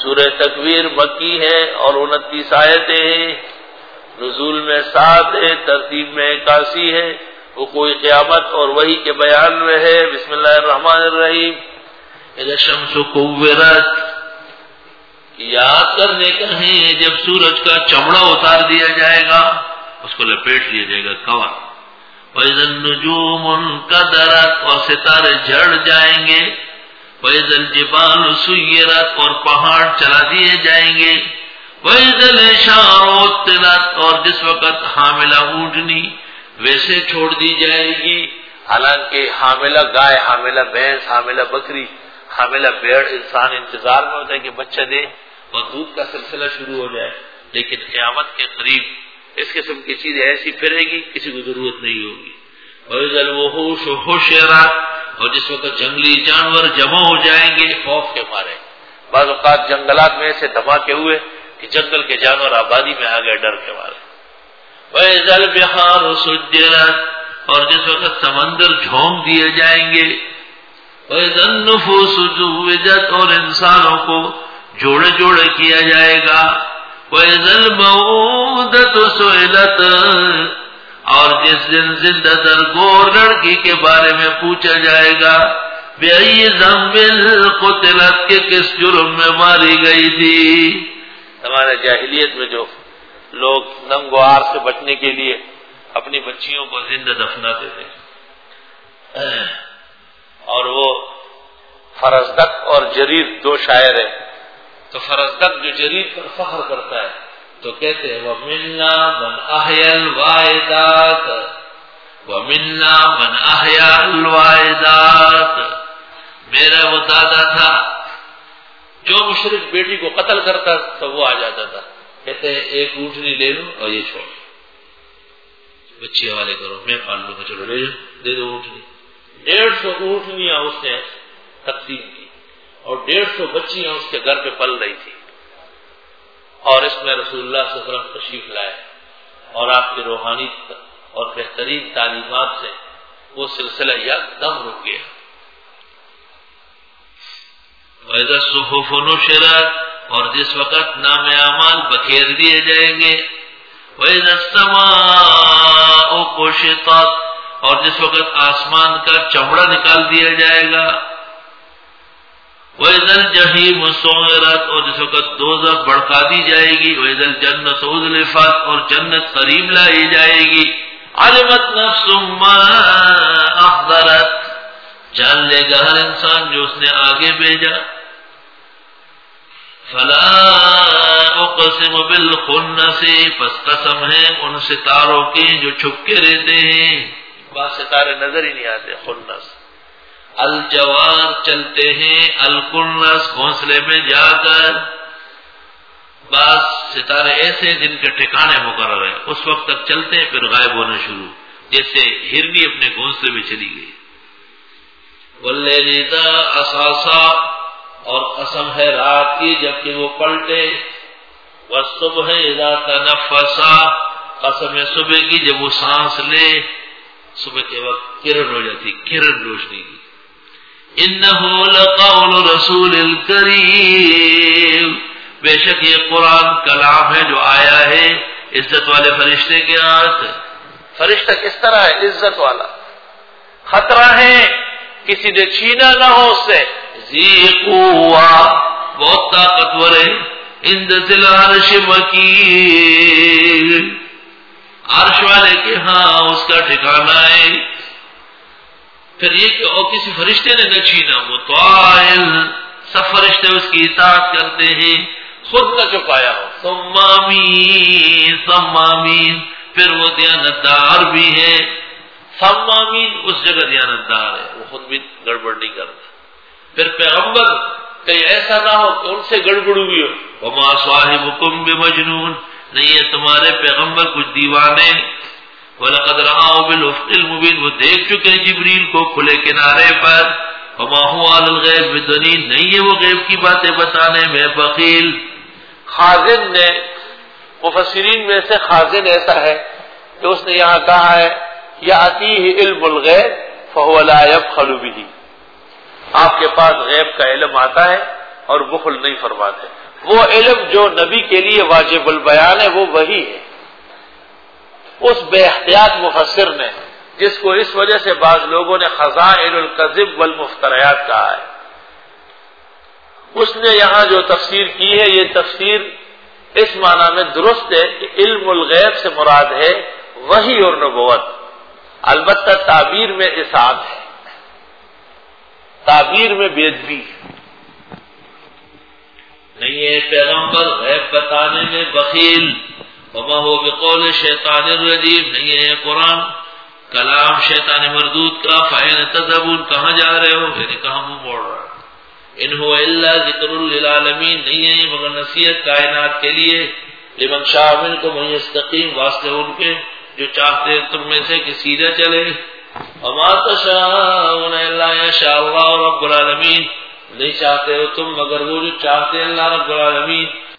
سورہ تکویر مکی ہے اور 29 آیتیں ہیں، نزول میں 7 ہے، ترتیب میں 81 ہے، وقوع قیامت اور وحی کے بیان میں ہے۔ بسم اللہ الرحمن الرحیم۔ اذا الشمس کورت، یاد کرنے کا ہے جب سورج کا چمڑا اتار دیا جائے گا، اس کو لپیٹ لیا جائے گا کور۔ وَإِذَا النُّجُومُ انْكَدَرَتْ، اور ستارے جھڑ جائیں گے۔ وَإِذَا الْجِبَالُ سُيِّرَتْ، اور پہاڑ چلا دیے جائیں گے۔ وَإِذَا الْعِشَارُ عُطِّلَتْ، اور جس وقت حاملہ اونٹنی ویسے چھوڑ دی جائے گی، حالانکہ حاملہ گائے، حاملہ بھینس، حاملہ بکری، حاملہ بھیڑ انسان انتظار میں ہوتا ہے کہ بچہ دے اور دودھ کا سلسلہ شروع ہو جائے، لیکن قیامت کے قریب اس قسم کی چیز ایسی پھرے گی کسی کو ضرورت نہیں ہوگی۔ وَإِذَا الْوُحُوشُ حُشِرَتْ، اور جس وقت جنگلی جانور جمع ہو جائیں گے خوف کے مارے۔ بعض اوقات جنگلات میں ایسے دھماکے ہوئے کہ جنگل کے جانور آبادی میں آ گئے ڈر کے مارے۔ وَإِذَا الْبِحَارُ سُجِّرَتْ، اور جس وقت سمندر جھونک دیے جائیں گے۔ وَإِذَا النُّفُوسُ زُوِّجَتْ، اور انسانوں کو جوڑے جوڑے کیا جائے گا۔ وَإِذَا الْمَوْءُودَةُ سُئِلَتْ، اور جس دن زندہ درگور لڑکی کے بارے میں پوچھا جائے گا۔ بِأَيِّ ذَنبٍ قُتِلَتْ، کہ کس جرم میں ماری گئی تھی۔ ہمارے جاہلیت میں جو لوگ ننگ و عار سے بچنے کے لیے اپنی بچیوں کو زندہ دفناتے تھے، اور وہ فرزدق اور جریر 2 شاعر ہیں، تو فرزدق جو جریر پر فخر کرتا ہے تو کہتے ہیں وَمِنَّا مَنْ أَحْيَا الْوَائِدَاتِ وَمِنَّا مَنْ أَحْيَا الْوَائِدَاتِ، میرا وہ دادا تھا جو مشرک بیٹی کو قتل کرتا تو وہ آ جاتا تھا، کہتے ہیں ایک اونٹنی لے لو اور یہ چھوڑ بچے حوالے کرو، میں پال لوں گا، چلو لے لو، دے دو اونٹنی۔ 150 اونٹنیاں اس نے تقسیم کی اور 150 بچیاں اس کے گھر پہ پل رہی تھی، اور اس میں رسول اللہ صلی اللہ علیہ وسلم تشریف لائے اور آپ کی روحانی اور بہترین تعلیمات سے وہ سلسلہ یکدم رک گیا۔ وَإِذَا الصُّحُفُ نُشِرَتْ، اور جس وقت نام اعمال بکھیر دیے جائیں گے۔ وَإِذَا السَّمَاءُ كُشِطَتْ، اور جس وقت آسمان کا چمڑا نکال دیا جائے گا۔ وَإِذَا الْجَحِيمُ سُعِّرَتْ، اور جس وقت دوزخ بڑھکا دی جائے گی۔ وَإِذَا الْجَنَّةُ أُزْلِفَتْ، اور جنت قریب لائی جائے گی۔ عَلِمَتْ نَفْسٌ مَّا أَحْضَرَتْ، جان لے گا ہر انسان جو اس نے آگے بھیجا۔ فَلَا أُقْسِمُ بِالْخُنَّسِ، پس قسم ہے ان ستاروں کی جو چھپ کے رہتے ہیں، بعض ستارے نظر ہی نہیں آتے، خنس۔ الجوار، چلتے ہیں، الکنس، گھونسلے میں جا کر۔ بعض ستارے ایسے جن کے ٹھکانے مقرر ہے، اس وقت تک چلتے ہیں پھر غائب ہونا شروع، جیسے ہرنی اپنے گھونسلے میں چلی گئی۔ وَاللَّيْلِ إِذَا عَسْعَسَ، اور قسم ہے رات کی جبکہ وہ پلٹے۔ وَالصُّبْحِ إِذَا تَنَفَّسَ، قسم ہے صبح کی جب وہ سانس لے، صبح کے وقت کرن ہو جاتی، کرن روشنی کی۔ إِنَّهُ لَقَوْلُ رَسُولٍ كَرِيمٍ، بے شک یہ قرآن کلام ہے جو آیا ہے عزت والے فرشتے کے ہاتھ۔ فرشتہ کس طرح ہے؟ عزت والا، خطرہ ہے کسی نے چھینا نہ ہو اس سے۔ ذی قوہ، بہت طاقتور ہے۔ عند ذی العرش مکین، عرش والے کے ہاں اس کا ٹھکانہ ہے۔ پھر یہ کہ اور کسی فرشتے نے نہ چھینا، مطاع، سب فرشتے اس کی اطاعت کرتے ہیں، خود نہ چپایا ہو۔ ثم امین، ثم امین، پھر وہ دیانتدار بھی ہے۔ ثم امین، اس جگہ دیانتدار ہے، وہ خود بھی گڑبڑ نہیں کرتا۔ پھر پیغمبر کہیں ایسا نہ ہو کہ ان سے گڑبڑ ہوئی ہو۔ وما صاحبکم بمجنون، نہیں ہے تمہارے پیغمبر کچھ دیوانے۔ وَلَقَدْ رَآهُ بِالْأُفْقِ الْمُبِينِ، وہ دیکھ چکے جبریل کو کھلے کنارے پر۔ وَمَا هُوَ عَلَى الْغَيْبِ بِضَنِينٍ، نہیں ہے وہ غیب کی باتیں بتانے میں بخیل۔ خازن نے، مفسرین میں سے خازن ایسا ہے کہ اس نے یہاں کہا ہے یَأْتِيهِ عِلْمُ الْغَیْبِ فَهُوَ لَا يَبْخَلُ بِهِ، آپ کے پاس غیب کا علم آتا ہے اور بخل نہیں فرماتے. وہ علم جو نبی کے لیے واجب البیان ہے وہ وہی ہے. اس بے احتیاط مفسر نے جس کو اس وجہ سے بعض لوگوں نے خزائن الکذب والمفتریات کہا ہے، اس نے یہاں جو تفسیر کی ہے یہ تفسیر اس معنی میں درست ہے کہ علم الغیب سے مراد ہے وحی اور نبوت. البتہ تعبیر میں اسعاد ہے، تعبیر میں بے ادبی نہیں ہے. پیغمبر غیب بتانے میں بخیل، وما هو بقول شیطان الرجیم نہیں ہے. قرآن کلام شیطان مردود کا. فَأَيْنَ تَذْهَبُونَ کہاں جا رہے ہو، یعنی کہاں منہ موڑ رہے ہو. ان هو الا ذکر للعالمین نہیں ہے مگر نصیحت کائنات کے لیے. لمن شاء منکم ان یستقیم واسطے ان کے جو چاہتے ہیں تم میں سے کہ سیدھا چلے. وما تشاءون الا یشاء اللہ رب العالمین نہیں چاہتے ہو تم مگر وہ جو چاہتے ہیں اللہ رب العالمین.